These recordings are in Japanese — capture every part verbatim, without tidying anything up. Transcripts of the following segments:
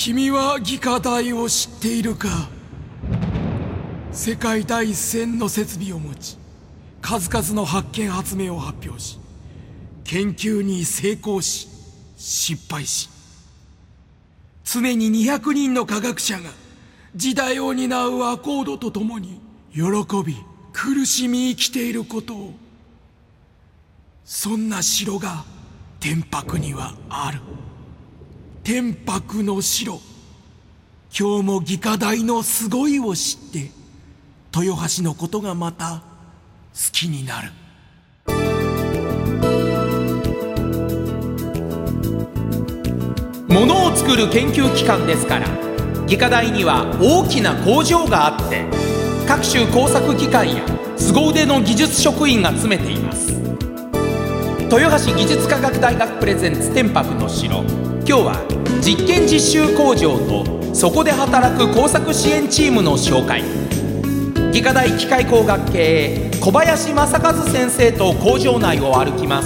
君は技科大を知っているか。世界第一線の設備を持ち、数々の発見発明を発表し、研究に成功し失敗し、常ににひゃくにんの科学者が時代を担うアコードとともに喜び苦しみ生きていることを。そんな城が天白にはある。天白の城。今日も技科大のすごいを知って豊橋のことがまた好きになる。 ものを作る研究機関ですから、技科大には大きな工場があって、各種工作機械や凄腕の技術職員が詰めています。豊橋技術科学大学プレゼンツ天白の城。今日は実験実習工場とそこで働く工作支援チームの紹介。技科大機械工学系小林正和先生と工場内を歩きます。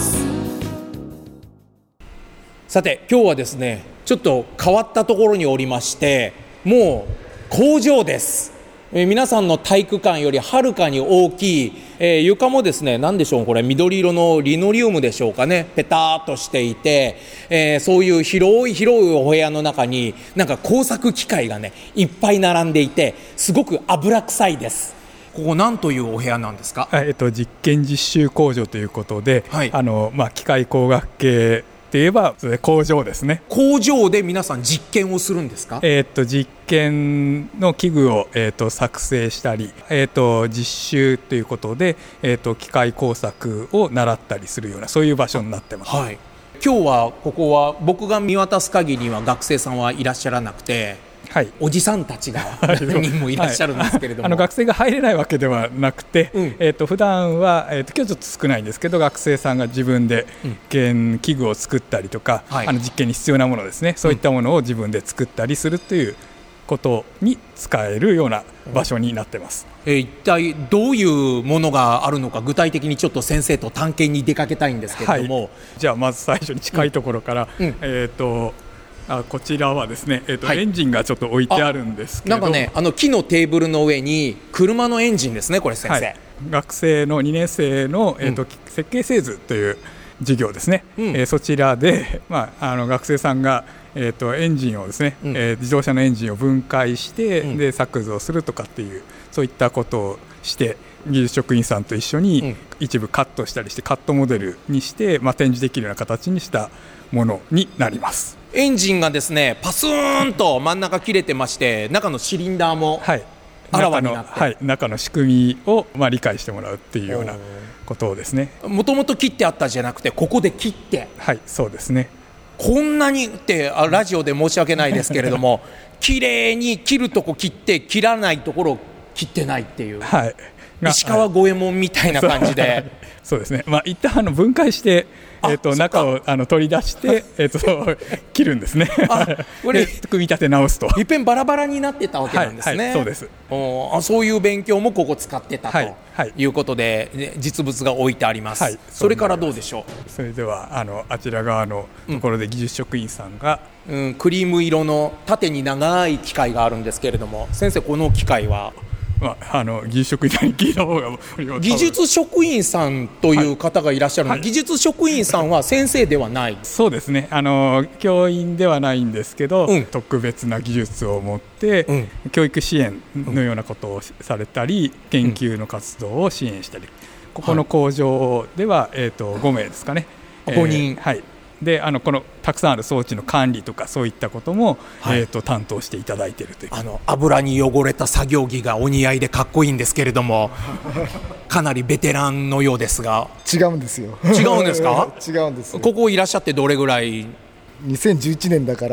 さて今日はですね、ちょっと変わったところにおりまして、もう工場です。えー、皆さんの体育館よりはるかに大きい、えー、床もですね、何でしょう、これ緑色のリノリウムでしょうかね、ペターっとしていて、えー、そういう広い広いお部屋の中になんか工作機械がねいっぱい並んでいて、すごく油臭いです。ここ何というお部屋なんですか？ えっと、実験実習工場ということで、 はい、 あのまあ、機械工学系といえば工場ですね。 工場で皆さん実験をするんですか？ えー、と実験の器具を、えー、と作成したり、えー、と実習ということで、えー、と機械工作を習ったりするような、そういう場所になってます。 はい、今日はここは僕が見渡す限りは学生さんはいらっしゃらなくて、はい、おじさんたちが何人もいらっしゃるんですけれども、はい、 あの学生が入れないわけではなくて、うん、えー、と普段は、えー、と今日ちょっと少ないんですけど、学生さんが自分で実験器具を作ったりとか、うん、あの実験に必要なものですね、そういったものを自分で作ったりするということに使えるような場所になってます。 えー、一体どういうものがあるのか、具体的にちょっと先生と探検に出かけたいんですけれども、はい、 じゃあまず最初に近いところから、うんうん、えーとあこちらはですね、えーとはい、エンジンがちょっと置いてあるんですけど、 なんかね、あの木のテーブルの上に車のエンジンですね、これ先生、はい、 学生のにねん生の、えーとうん、設計製図という授業ですね、うん、えー、そちらで、まあ、あの学生さんが、えーと、エンジンをですね、うん、えー、自動車のエンジンを分解して、うん、で作図をするとかっていう、そういったことをして技術職員さんと一緒に一部カットしたりして、カットモデルにして、まあ、展示できるような形にしたものになります。 エンジンがですね、パスーンと真ん中切れてまして、中のシリンダーもあらわになって、 はい、中の仕組みを、まあ、理解してもらうっていうようなことをですね。 もともと切ってあったじゃなくて、ここで切って、 はい、そうですね。 こんなにってラジオで申し訳ないですけれども綺麗に切るとこ切って、切らないところを切ってないっていう、はい、石川五右衛門みたいな感じでそうですね、まあ、一旦あの分解して、えー、と中をあの取り出して、えー、と切るんですね。あこれ組み立て直すといっぺんバラバラになってたわけなんですね。 はいはい、そうです。 おあそういう勉強もここ使ってたということで、はいはい、実物が置いてあります。はい、それからどうでしょう。 それではあのあちら側のところで技術職員さんが、 うんうん、クリーム色の縦に長い機械があるんですけれども、先生この機械はまあ、あの技術職員さんに聞いた方が技術職員さんという方がいらっしゃるの、はい、技術職員さんは先生ではない？ そうですね、あの教員ではないんですけど、うん、特別な技術を持って、うん、教育支援のようなことをされたり、うん、研究の活動を支援したり、ここの工場では、はい、えー、とごめいですかね、 ごにん、 えーはい、であのこのたくさんある装置の管理とかそういったことも、はい、えー、と担当していただいているという、 あの油に汚れた作業着がお似合いでかっこいいんですけれどもかなりベテランのようですが。 違うんですよ。 違うんですか？ 違うんですよ。 ここいらっしゃってどれぐらい？ にせんじゅういちねんだから。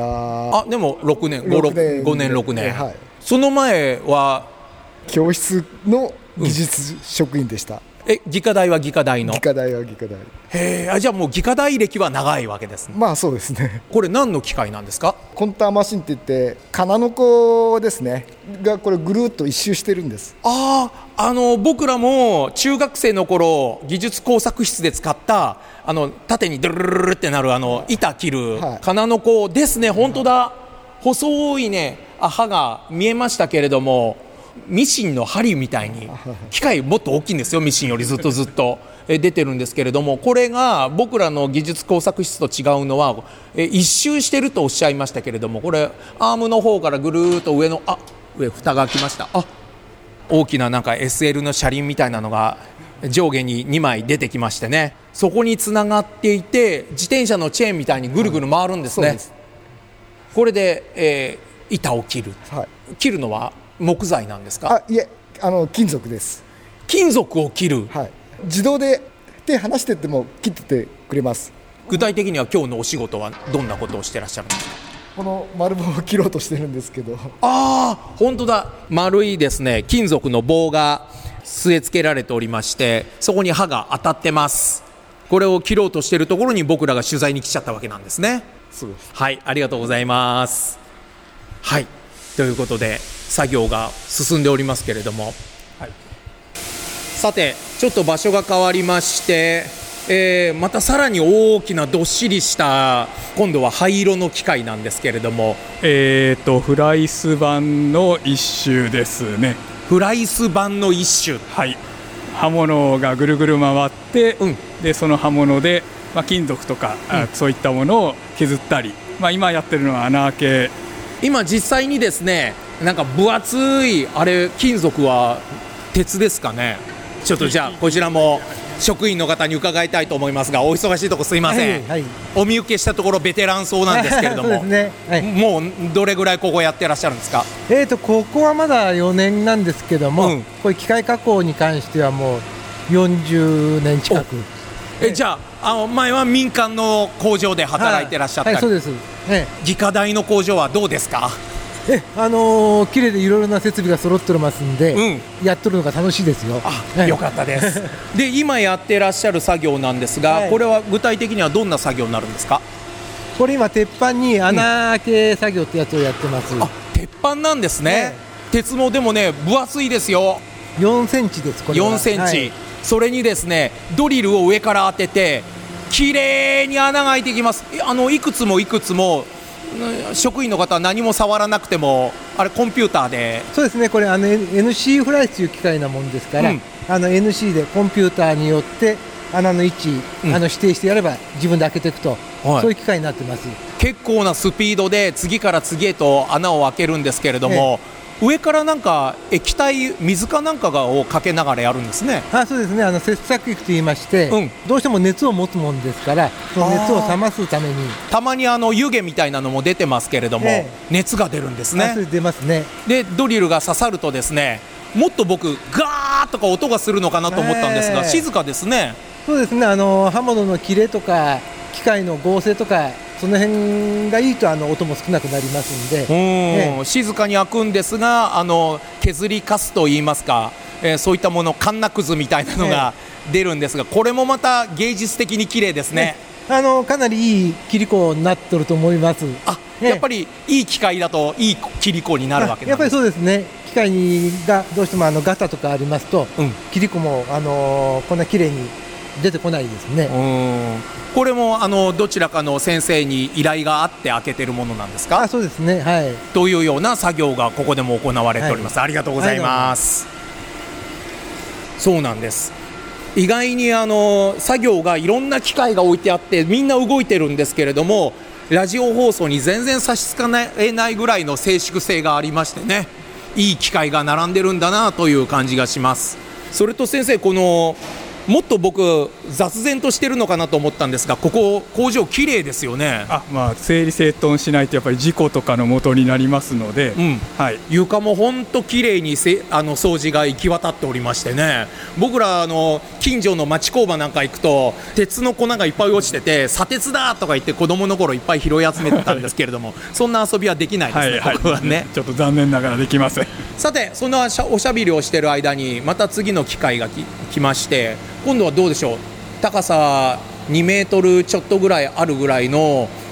あでもろくねん、ごねんろくねん、はい、その前は教室の技術職員でした。 うん、え技科大は技科大の？ 技科大は技科大。 へえ、じゃあもう技科大歴は長いわけですね。 まあそうですね。 これ何の機械なんですか？ コンターマシンっていって、金の子ですねがこれぐるっと一周してるんです。 ああ、あの僕らも中学生の頃技術工作室で使ったあの縦にドゥルルルルってなるあの板切る金の子ですね。本当だ。 細いね刃が見えましたけれども、ミシンの針みたいに機械もっと大きいんですよ。ミシンよりずっとずっと出てるんですけれども、これが僕らの技術工作室と違うのは一周してるとおっしゃいましたけれども、これアームの方からぐるーっと上のあ上蓋が開きました。あ大きななんか エスエル の車輪みたいなのが上下ににまい出てきましてね、そこにつながっていて自転車のチェーンみたいにぐるぐる回るんですね、うん、です。これで、えー、板を切る、はい、切るのは木材なんですか？ あいえあの金属です。 金属を切る、 はい、自動で手離してっても切っててくれます。 具体的には今日のお仕事はどんなことをしてらっしゃるんですか？ この丸棒を切ろうとしてるんですけど、 ああ本当だ、丸いですね金属の棒が据え付けられておりまして、そこに刃が当たってます。これを切ろうとしているところに僕らが取材に来ちゃったわけなんですね。 そうです。 はい、ありがとうございます。はい、ということで作業が進んでおりますけれども、はい、さてちょっと場所が変わりまして、えー、またさらに大きなどっしりした今度は灰色の機械なんですけれども、 えーとフライス板の一種ですね。 フライス板の一種、 はい、刃物がぐるぐる回って、うん、でその刃物で、まあ、金属とか、うん、そういったものを削ったり、まあ、今やってるのは穴開け。 今実際にですねなんか分厚いあれ金属は鉄ですかね。ちょっとじゃあこちらも職員の方に伺いたいと思いますが、お忙しいところすいません、はいはい、お見受けしたところベテランそうなんですけれどもそうですね、はい、もうどれぐらいここやってらっしゃるんですか？ えーとここはまだよねんなんですけども、うん、こういう機械加工に関してはもうよんじゅうねん近く。 えじゃあ、あの前は民間の工場で働いてらっしゃったり、 はいはい、そうです、ええ、技科大の工場はどうですか？ えあのー、綺麗でいろいろな設備が揃ってますんで、うん、やっとるのが楽しいですよ。 あ、はい、よかったですで今やってらっしゃる作業なんですが、はい、これは具体的にはどんな作業になるんですか？ これ今鉄板に穴開け作業ってやつをやってます、うん、 あ鉄板なんですね、ね、鉄もでもね分厚いですよ。 よんセンチです。これはよんセンチ、はい、それにですねドリルを上から当ててきれいに穴が開いていきます。あのいくつもいくつも職員の方は何も触らなくてもあれコンピューターで。 そうですね、これあの エヌシー フライという機械なもんですから、うん、あの エヌシー でコンピューターによって穴の位置、うん、あの指定してやれば自分で開けていくと、はい、そういう機械になってます。 結構なスピードで次から次へと穴を開けるんですけれども、ええ、上からなんか液体水かなんかをかけながらやるんですね。 あそうですね、あの切削液といいまして、うん、どうしても熱を持つもんですから、その熱を冷ますためにたまにあの湯気みたいなのも出てますけれども、ええ、熱が出るんですね。 それ出ますね。 でドリルが刺さるとですねもっと僕ガーッとか音がするのかなと思ったんですが、えー、静かですね。 そうですね、あの刃物の切れとか機械の合成とかその辺がいいとあの音も少なくなりますんで、 うん、ええ、静かに開くんですがあの削りかすといいますか、えー、そういったものカンナくずみたいなのが出るんですが、これもまた芸術的に綺麗ですね。 あのかなりいい切り子になってると思います。 あ、やっぱりいい機械だといい切り子になるわけなんです。 やっぱりそうですね、機械がどうしてもあのガタとかありますと、うん、切り子もあのこんな綺麗に出てこないですね。 うん、これもあのどちらかの先生に依頼があって開けてるものなんですか？ あそうですね、はい、 というような作業がここでも行われております、はい、ありがとうございます、はい、そうなんです。意外にあの作業がいろんな機械が置いてあってみんな動いてるんですけれども、ラジオ放送に全然差し支えないぐらいの静粛性がありましてね、いい機械が並んでるんだなという感じがします。それと先生、このもっと僕雑然としてるのかなと思ったんですが、ここ工場綺麗ですよね。 あ、まあ、整理整頓しないとやっぱり事故とかの元になりますので、うん、はい、 床も本当綺麗にせあの掃除が行き渡っておりましてね、僕らあの近所の町工場なんか行くと鉄の粉がいっぱい落ちてて砂鉄だとか言って子供の頃いっぱい拾い集めてたんですけれどもそんな遊びはできないですね、はいはい、ここはねちょっと残念ながらできません。 さて、そんなおしゃべりをしている間にまた次の機械が き, 来まして、今度はどうでしょう、高さにメートルちょっとぐらいあるぐらいの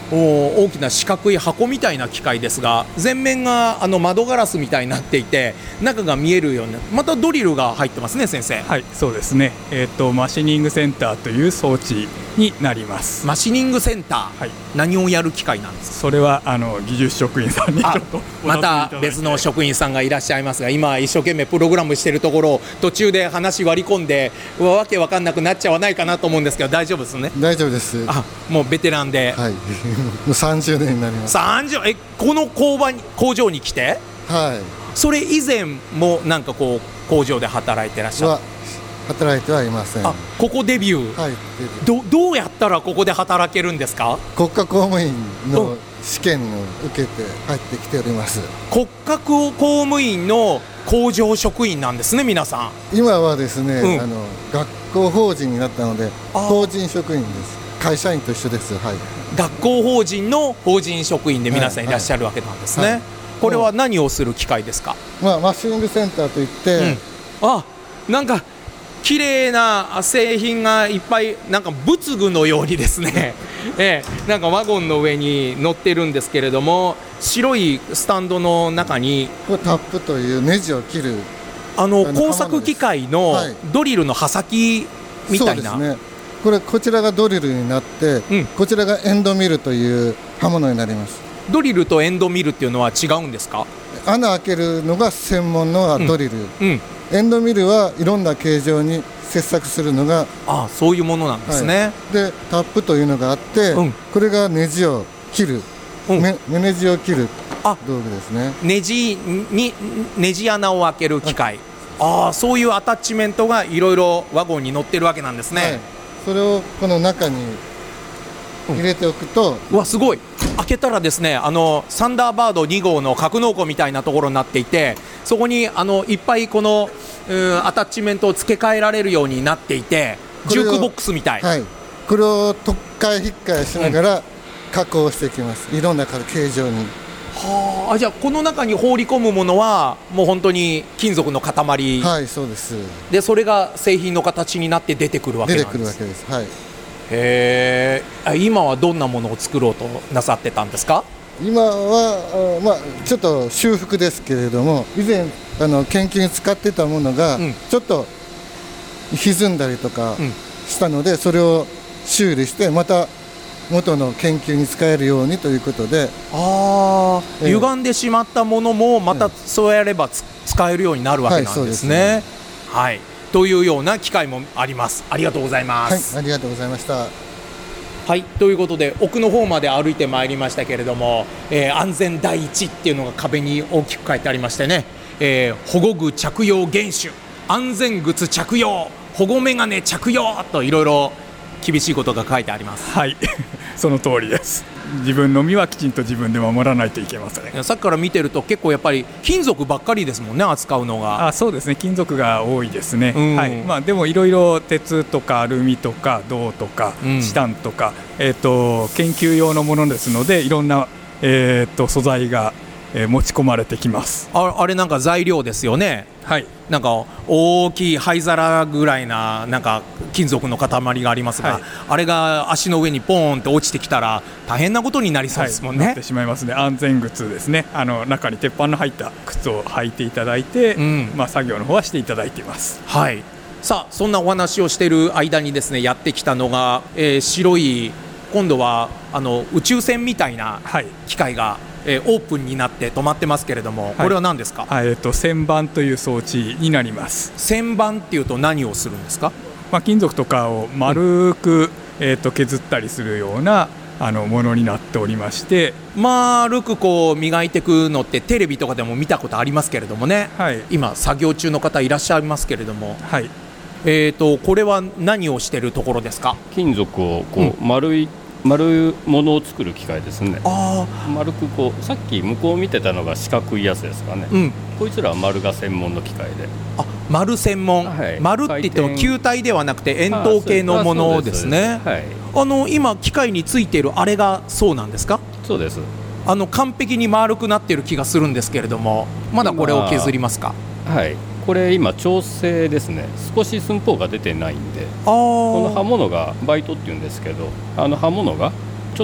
大きな四角い箱みたいな機械ですが、前面があの窓ガラスみたいになっていて中が見えるように、またドリルが入ってますね先生。 はい、そうですね、えー、とマシニングセンターという装置になります。 マシニングセンター、はい、何をやる機械なんですか？ それはあの技術職員さんにちょっとまた別の職員さんがいらっしゃいますが、今一生懸命プログラムしているところを途中で話割り込んでわけわかんなくなっちゃわないかなと思うんですけど、大丈夫ですね？ 大丈夫です。 あ、もうベテランで、 はい、もうさんじゅうねんになります。 さんじゅうえこの工場に工場に来て、 はい、 それ以前もなんかこう工場で働いてらっしゃる？ 働いてはいません。 あ、ここデビュー、 はい、 ど, どうやったらここで働けるんですか？ 国家公務員の試験を受けて入ってきております。 国家公務員の工場職員なんですね、皆さん。今はですね、 うん、 あの学校法人になったので法人職員です。会社員と一緒です。はい、 学校法人の法人職員で皆さんいらっしゃるわけなんですね。はいはい、これは何をする機械ですか？ まあ、マシニングセンターといって、 うん、あ、なんか綺麗な製品がいっぱい、なんか仏具のようにですね、ええ、なんかワゴンの上に乗ってるんですけれども、白いスタンドの中にこれタップというネジを切るあの工作機械のドリルの刃先みたいな、 はい、そうですね。これこちらがドリルになって、うん、こちらがエンドミルという刃物になります。 ドリルとエンドミルっていうのは違うんですか？ 穴開けるのが専門のドリル、 うんうん、 エンドミルはいろんな形状に切削するのが、 ああ、そういうものなんですね。はい、 でタップというのがあって、うん、これがネジを切る、うん、目ネジを切る道具ですね。 ネジにネジ穴を開ける機械、ああ、そういうアタッチメントがいろいろワゴンに乗ってるわけなんですね。はい、 それをこの中に入れておくと、 うん、うわ、すごい。開けたらですね、あのサンダーバードに号の格納庫みたいなところになっていて、そこにあのいっぱいこのアタッチメントを付け替えられるようになっていて、ジュークボックスみたい。 はい、これを特化引っかえしながら加工していきます。うん、いろんな形状に。 はあ、じゃあこの中に放り込むものはもう本当に金属の塊。 はい、そうです。 でそれが製品の形になって出てくるわけなんです。 出てくるわけです。はい。 へえ。今はどんなものを作ろうとなさってたんですか？ 今は、まあ、ちょっと修復ですけれども、以前あの研究に使ってたものが、うん、ちょっと歪んだりとかしたので、うん、それを修理してまた元の研究に使えるようにということで、 あ、えー、歪んでしまったものもまたそうやればつ、えー、使えるようになるわけなんですね。はい、そうですね。はい、というような機会もあります。ありがとうございます。 はい、ありがとうございました。 はい、ということで奥の方まで歩いてまいりましたけれども、えー、安全第一っていうのが壁に大きく書いてありましてね、えー、保護具着用厳守、安全靴着用、保護メガネ着用といろいろ厳しいことが書いてあります。 はいその通りです。自分の身はきちんと自分で守らないといけません。 さっきから見てると結構やっぱり金属ばっかりですもんね、扱うのが。 あ、そうですね、金属が多いですね。はい、まあ、でもいろいろ鉄とかアルミとか銅とかチタンとか、うん、えー、と研究用のものですので、いろんな、えー、と素材が、えー、持ち込まれてきます。 あ, あれなんか材料ですよね。 はい、 なんか大きい灰皿ぐらいな、なんか金属の塊がありますが、はい、あれが足の上にポーンって落ちてきたら大変なことになりそうですもんね。はい、 なってしまいますね。安全靴ですね。あの中に鉄板の入った靴を履いていただいて、うん、まあ、作業の方はしていただいています。 はい、さあそんなお話をしている間にですね、やってきたのが、えー、白い、今度はあの宇宙船みたいな機械が、はい、えー、オープンになって止まってますけれども、はい、これは何ですか？ あ、えー、と旋盤という装置になります。 旋盤っていうと何をするんですか？ まあ、金属とかを丸く、うん、えー、と削ったりするようなあのものになっておりまして、 丸くこう磨いていくのってテレビとかでも見たことありますけれどもね、はい、今作業中の方いらっしゃいますけれども、 はい、 えー、とこれは何をしているところですか？ 金属をこう丸い、うん、丸いものを作る機械ですね。 あ、 丸くこう、さっき向こう見てたのが四角いやつですかね。うん、こいつらは丸が専門の機械で。 あ、丸専門、はい、丸って言っても球体ではなくて円筒形のものですね。 はい、 あの今機械についているあれがそうなんですか？ そうです。 あの完璧に丸くなっている気がするんですけれども、まだこれを削りますか？ はい、これ今調整ですね。少し寸法が出てないんで、あ、この刃物がバイトっていうんですけど、あの刃物がちょっと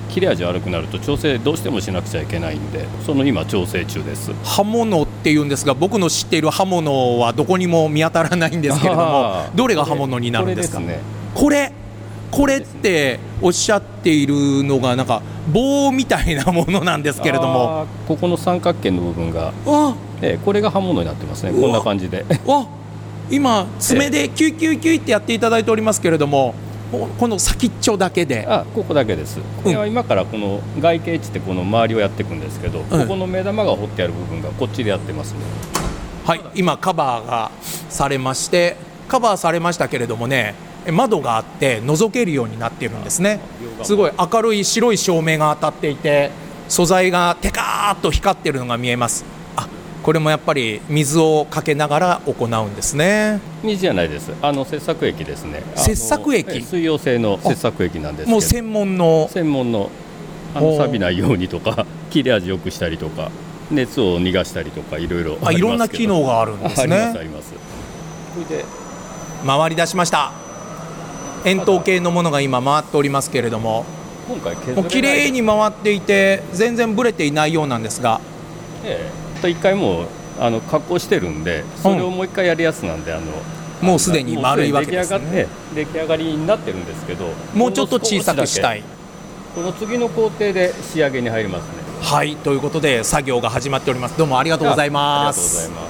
切れ味悪くなると調整どうしてもしなくちゃいけないんで、その今調整中です。 刃物っていうんですが、僕の知っている刃物はどこにも見当たらないんですけれども、どれが刃物になるんですか？これですね。これこれっておっしゃっているのがなんか棒みたいなものなんですけれども、 ここの三角形の部分が、ええ、これが刃物になってますね。こんな感じでわ今爪でキュイキュイキュイってやっていただいておりますけれども、この先っちょだけで、 あ、ここだけです。これは今からこの外形値ってこの周りをやっていくんですけど、うん、ここの目玉が彫ってある部分がこっちでやってますね。 はい、今カバーがされましてカバーされましたけれどもね、窓があって覗けるようになっているんですね。すごい明るい白い照明が当たっていて、素材がテカーッと光っているのが見えます。あ、これもやっぱり水をかけながら行うんですね。 水じゃないです。あの切削液ですね。 切削液、 水溶性の切削液なんですけど、 もう専門の専門のあの錆びないようにとか切れ味良くしたりとか熱を逃がしたりとかいろいろありますけど、 あ、いろんな機能があるんですね。 ありますあります。 それで回り出しました。円筒形のものが今回っておりますけれども、 今回削れない、 もう綺麗に回っていて全然ブレていないようなんですが、 ええ、一回もうあの加工してるんで、それをもう一回やるやつなんで、あのもうすでに丸いわけですね。 出来上がりになってるんですけど、 もうちょっと小さくしたい。 この次の工程で仕上げに入りますね。 はい、ということで作業が始まっております。どうもありがとうございます。 ありがとうございます。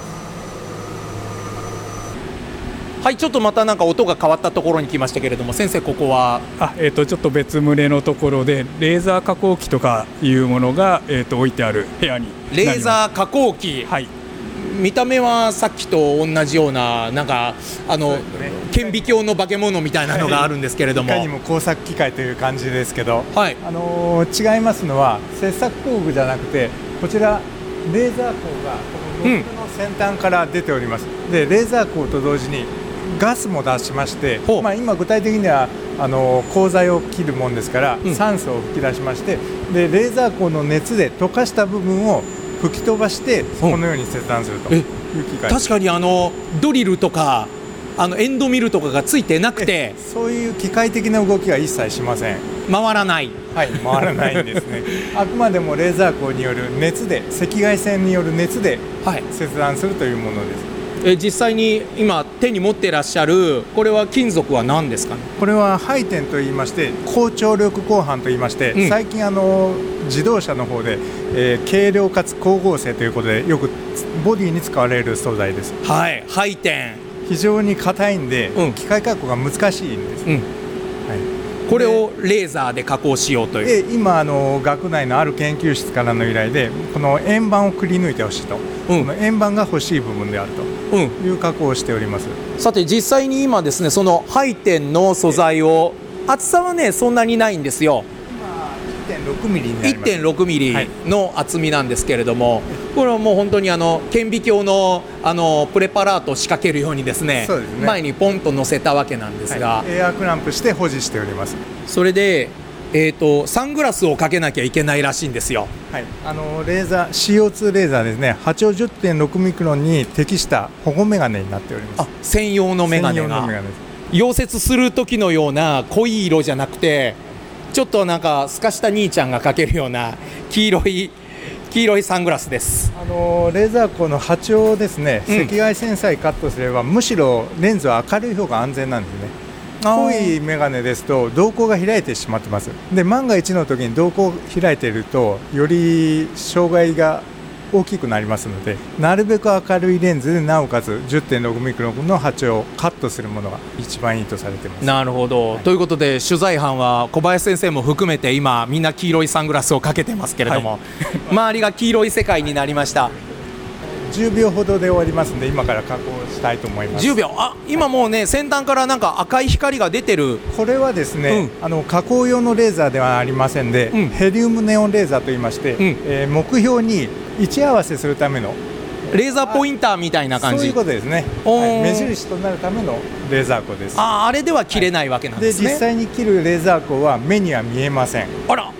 はい、ちょっとまたなんか音が変わったところに来ましたけれども、先生ここはあ、えー、とちょっと別棟のところでレーザー加工機とかいうものが、えー、と置いてある部屋になります。 レーザー加工機、 はい、 見た目はさっきと同じようななんかあの、ね、顕微鏡の化け物みたいなのがあるんですけれども、 いかにも工作機械という感じですけど、 はい、 あのー、違いますのは切削工具じゃなくて、こちらレーザー光がこのノズルの先端から出ております、うん、でレーザー光と同時にガスも出しまして、まあ、今具体的にはあの鋼材を切るもんですから、うん、酸素を吹き出しまして、でレーザー光の熱で溶かした部分を吹き飛ばしてこのように切断するという機械。 確かにあのドリルとかあのエンドミルとかがついてなくて、 そういう機械的な動きは一切しません。 回らない、 はい、回らないんですねあくまでもレーザー光による熱で、赤外線による熱で切断するというものです、 はい。え実際に今手に持っていらっしゃるこれは金属は何ですかね？ これは配点といいまして、高張力鋼板といいまして、うん、最近あの自動車の方で、えー、軽量かつ光合成ということでよくボディに使われる素材です。 はい、配点非常に硬いんで、うん、機械加工が難しいんです、うん、はい、 これをレーザーで加工しようという。 で今あの学内のある研究室からの依頼で、この円盤をくり抜いてほしいと、うん、この円盤が欲しい部分であるという加工をしております、 うん、さて実際に今ですね、その配点の素材を厚さはねそんなにないんですよ。 いってんろくミリになります。 いってんろくミリの厚みなんですけれども、はい、これはもう本当にあの顕微鏡のあのプレパラートを仕掛けるようにですね、 そうですね、 前にポンと乗せたわけなんですが、 はい、エアークランプして保持しております。 それで、えーと、サングラスをかけなきゃいけないらしいんですよ。 はい、あのレーザー シーオーツー レーザーですね。波長 じゅってんろくミクロンに適した保護メガネになっております。 あ、専用のメガネが溶接する時のような濃い色じゃなくて、ちょっとなんか透かした兄ちゃんがかけるような黄色い黄色いサングラスです。 あのレーザー光の波長をですね、うん、赤外線さえカットすればむしろレンズは明るい方が安全なんですね。濃いメガネですと瞳孔が開いてしまってます。で万が一の時に瞳孔開いているとより障害が大きくなりますので、なるべく明るいレンズでなおかつ じゅってんろくミクロンの波長をカットするものが一番いいとされています。 なるほど、はい、ということで取材班は小林先生も含めて今みんな黄色いサングラスをかけてますけれども、はい、周りが黄色い世界になりました。 じゅうびょうほどで終わりますので今から加工したいと思います。 じゅうびょう、あ、今もうね、はい、先端からなんか赤い光が出てる。 これはですね、うん、あの加工用のレーザーではありませんで、うん、ヘリウムネオンレーザーといいまして、うん、えー、目標に位置合わせするためのレーザーポインターみたいな感じ。 そういうことですね、はい、目印となるためのレーザー光です。 あ、あれでは切れないわけなんですね。 で実際に切るレーザー光は目には見えません。 あら、 はい、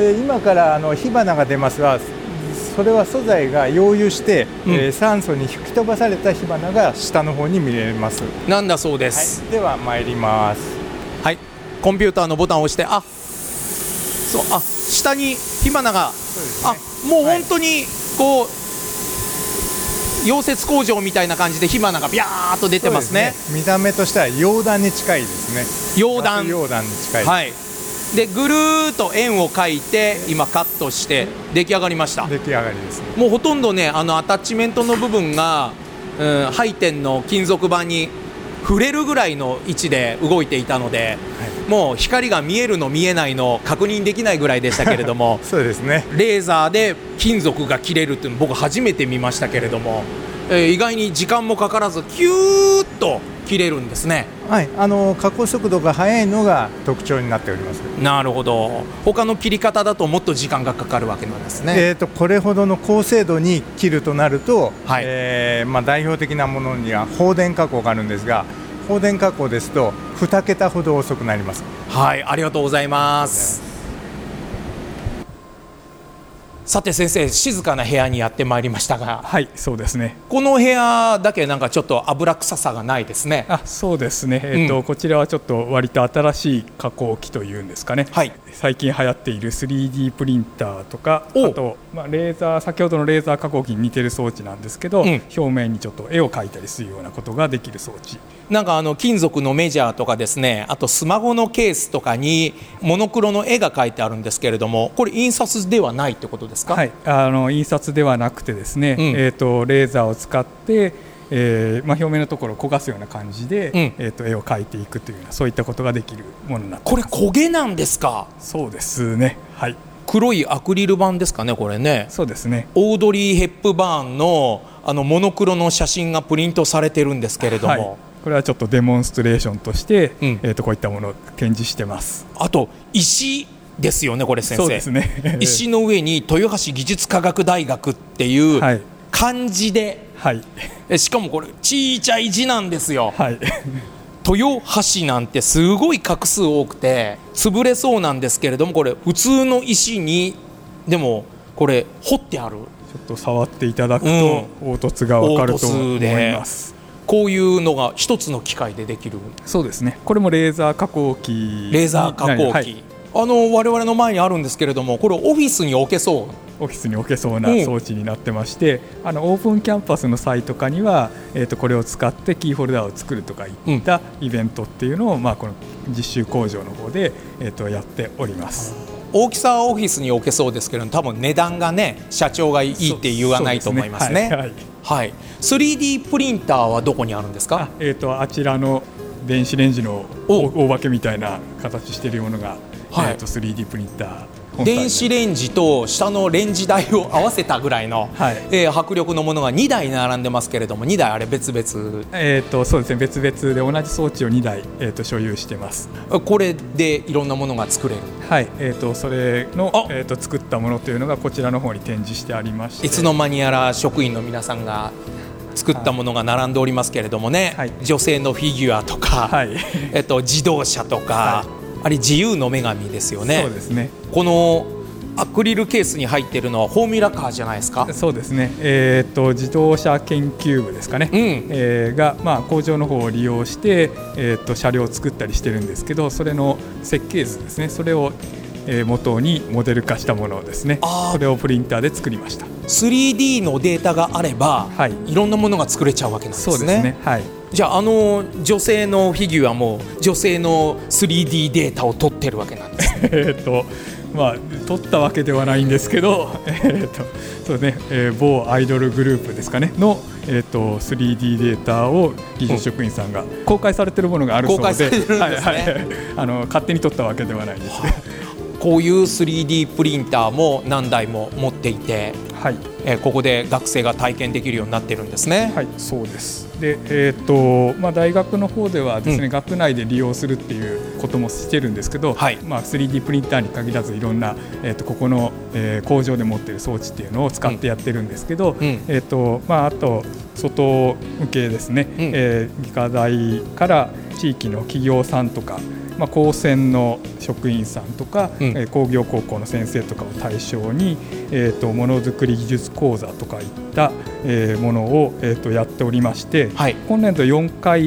で今からあの火花が出ますが、それは素材が溶融して、うん、えー、酸素に吹き飛ばされた火花が下の方に見れます。 なんだそうです、 はい、では参ります。 はい、コンピューターのボタンを押して、あ、 そう、あ、下に火花が、 ね、 あ、もう本当にこう、はい、溶接工場みたいな感じで火花がビャーっと出てますね。 そうですね、見た目としては溶断に近いですね。 溶断、 溶断に近い、 はい、でぐるーっと円を描いて今カットして出来上がりました。 出来上がりですね。 もうほとんどね、あのアタッチメントの部分が、うん、配点の金属板に触れるぐらいの位置で動いていたので、はい、もう光が見えるの見えないの確認できないぐらいでしたけれどもそうですね、 レーザーで金属が切れるっていうの僕初めて見ましたけれども、えー、意外に時間もかからずキューッと切れるんですね。 はい、あの加工速度が速いのが特徴になっております。 なるほど。他の切り方だともっと時間がかかるわけなんですね。 えーと、これほどの高精度に切るとなると、 はい、 えーまあ、代表的なものには放電加工があるんですが、放電加工ですとに桁ほど遅くなります。 はい、ありがとうございます。さて先生、静かな部屋にやってまいりましたが、 はい、そうですね。 この部屋だけなんかちょっと油臭さがないですね。 あ、そうですね、えーとうん、こちらはちょっと割と新しい加工機というんですかね、はい、最近流行っている スリーディー プリンターとか、あと、まあ、レーザー、先ほどのレーザー加工機に似てる装置なんですけど、うん、表面にちょっと絵を描いたりするようなことができる装置。 なんかあの金属のメジャーとかですね、あとスマホのケースとかにモノクロの絵が描いてあるんですけれども、これ印刷ではないってことですか？ はい、あの印刷ではなくてですね、うん、えーと、レーザーを使って、えーまあ、表面のところを焦がすような感じで、うん、えーと、絵を描いていくというような、そういったことができるものになっています。 これ焦げなんですか？ そうですね、はい、 黒いアクリル板ですかね、これね。 そうですね。 オードリー・ヘップバーンのあのモノクロの写真がプリントされてるんですけれども、はい、 これはちょっとデモンストレーションとして、うん、えーとこういったものを展示してます。 あと石ですよね、これ先生。 そうですね石の上に豊橋技術科学大学っていう漢字で、はい、しかもこれちいちゃい字なんですよ、はい、豊橋なんてすごい画数多くて潰れそうなんですけれども、これ普通の石にでもこれ彫ってある。 ちょっと触っていただくと、うん、凹凸が分かると思います。 こういうのが一つの機械でできる。 そうですね、これもレーザー加工機。 レーザー加工機、はい、あの我々の前にあるんですけれども、これオフィスに置けそうオフィスに置けそうな装置になってまして、うん、あのオープンキャンパスの際とかには、えー、とこれを使ってキーホルダーを作るとかいったイベントっていうのを、まあ、この実習工場の方で、えー、とやっております。 大きさはオフィスに置けそうですけど、多分値段がね、社長がいいって言わないと思いますね。はいはいはい、スリーディー プリンターはどこにあるんですか？ あ、えー、とあちらの電子レンジの大化けみたいな形しているものが、はい、えー、と スリーディー プリンター。 電子レンジと下のレンジ台を合わせたぐらいの、はい、えー、迫力のものがにだい並んでますけれども、にだいあれ別々、 えー、とそうですね、別々で同じ装置をにだい、えー、と所有してます。 これでいろんなものが作れる。 はい、えー、とそれの、えー、と作ったものというのがこちらの方に展示してありまして、 いつの間にやら職員の皆さんが作ったものが並んでおりますけれどもね、はい、女性のフィギュアとか、はい、えっと、自動車とか、はい、あれ自由の女神ですよね。 そうですね。 このアクリルケースに入っているのはフォーミュラカーじゃないですか？ そうですね、えー、と自動車研究部ですかね、うん、えー、が、まあ、工場の方を利用して、えー、と車両を作ったりしてるんですけど、それの設計図ですね、それをえー、元にモデル化したものですね。それをプリンターで作りました。 スリーディー のデータがあれば、はい、いろんなものが作れちゃうわけなんですね。 そうですね、はい、 じゃあ、あの女性のフィギュアも女性の スリーディー データを取ってるわけなんですえっとまあ、取ったわけではないんですけど、えーとそうねえー、某アイドルグループですかねの、えー、と スリーディー データを技術職員さんが公開されているものがあるそうで、 公開されてるんですね、はいはい、 あの勝手に取ったわけではないですね。 こういう スリーディー プリンターも何台も持っていて、はい、えー、ここで学生が体験できるようになってるんですね。 はい、そうです。で、えーとまあ、大学の方ではですね、うん、学内で利用するっていうこともしてるんですけど、はい、まあ、スリーディー プリンターに限らずいろんな、えー、とここの、えー、工場で持っている装置っていうのを使ってやってるんですけど、うん、えーとまあ、あと外向けですね、うん、えー、理科大から地域の企業さんとか、まあ、高専の職員さんとか、うん、えー、工業高校の先生とかを対象に、えー、とものづくり技術講座とかいった、えー、ものを、えー、とやっておりまして、はい、今年度よんかい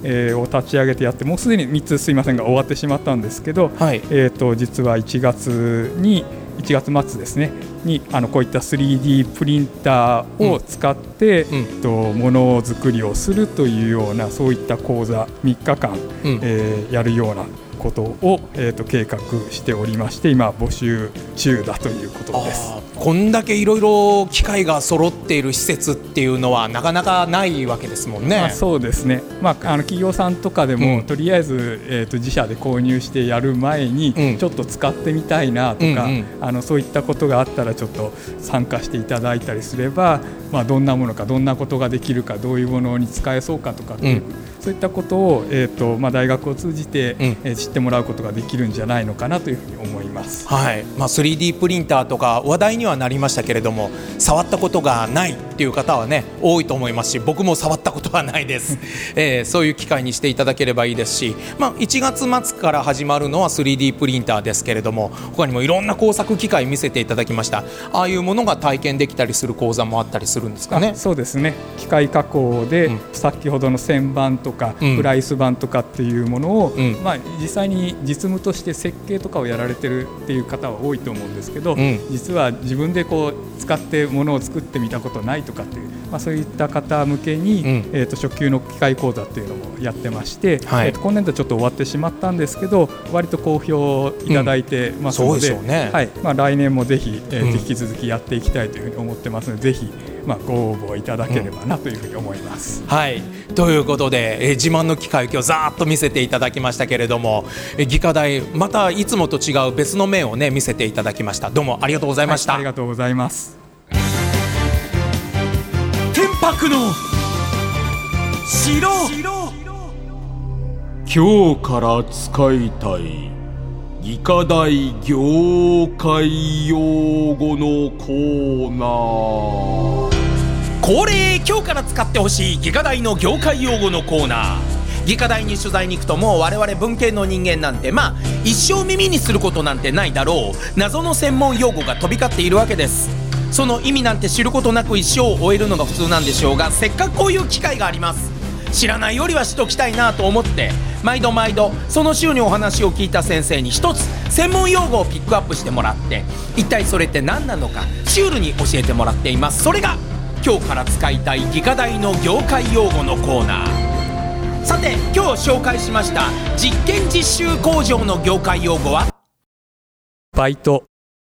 えー、を立ち上げてやって、もうすでにみっつすいませんが終わってしまったんですけど、はい、えー、と実はいちがつにいちがつ末ですねにあのこういった スリーディー プリンターを使って、うん、とものづくりをするというようなそういった講座みっかかん、うん、えー、やるようなことを、えー、と計画しておりまして、今募集中だということです。 こんだけいろいろ機械が揃っている施設っていうのはなかなかないわけですもんね。 まあ、そうですね、まあ、あの企業さんとかでも、うん、とりあえず、えー、と自社で購入してやる前に、うん、ちょっと使ってみたいなとか、うんうん、あのそういったことがあったらちょっと参加していただいたりすれば、まあ、どんなものかどんなことができるかどういうものに使えそうかとかっていう、うん、そういったことを、えーとまあ、大学を通じて、うん、えー、知ってもらうことができるんじゃないのかなというふうに思います。 はい、まあ、スリーディー プリンターとか話題にはなりましたけれども、触ったことがないっていう方はね多いと思いますし、僕も触ったことはないです、えー、そういう機会にしていただければいいですし、まあ、いちがつ末から始まるのは スリーディー プリンターですけれども、他にもいろんな工作機械見せていただきました。ああいうものが体験できたりする講座もあったりするんですかね。 そうですね、機械加工で、うん、先ほどの旋盤とか、うん、プライス板とかっていうものを、うん、まあ、実際に実務として設計とかをやられてるっていう方は多いと思うんですけど、うん、実は自分でこう使ってものを作ってみたことないとかっていう、まあ、そういった方向けに、うん、えー、と初級の機械講座っていうのもやってまして、はい、えー、と今年度ちょっと終わってしまったんですけど、割と好評いただいてますので、はい、まあ、来年もぜひ、えー、引き続きやっていきたいというふうに思ってますので、ぜひ、まあ、ご応募いただければなというふうに思います、 うん、はい、ということで、えー、自慢の機械を今日ざーっと見せていただきましたけれども、えー、技科大またいつもと違う別の面をね見せていただきました。どうもありがとうございました。 はい、ありがとうございます。 天白の城、 今日から使いたい技科大業界用語のコーナー。 恒例、今日から使ってほしい技科大の業界用語のコーナー。技科大に取材に行くと、もう我々文系の人間なんて、まあ一生耳にすることなんてないだろう謎の専門用語が飛び交っているわけです。その意味なんて知ることなく一生を終えるのが普通なんでしょうが、せっかくこういう機会があります。知らないよりは知っときたいなと思って、毎度毎度その週にお話を聞いた先生に一つ専門用語をピックアップしてもらって、一体それって何なのかシュールに教えてもらっています。それが今日から使いたい技科大の業界用語のコーナー。さて、今日紹介しました実験実習工場の業界用語はバイト、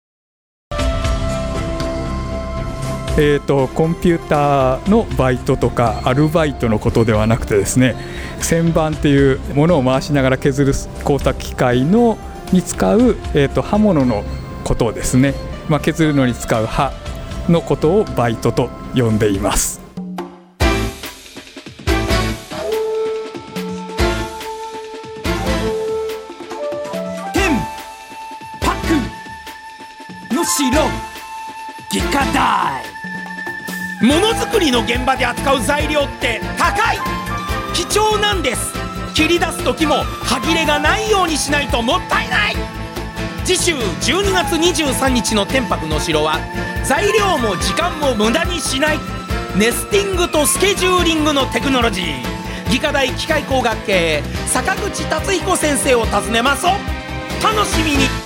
えーと、コンピューターのバイトとかアルバイトのことではなくてですね、旋盤っていうものを回しながら削る工作機械のに使う、えーと、刃物のことをですね、まあ、削るのに使う刃のことをバイトと呼んでいます。 天白の城、技科大。ものづくりの現場で扱う材料って高い、貴重なんです。切り出す時も歯切れがないようにしないともったいない。次週じゅうにがつにじゅうさんにちの天白の城は、材料も時間も無駄にしないネスティングとスケジューリングのテクノロジー。技科大機械工学系坂口達彦先生を訪ねます。お楽しみに。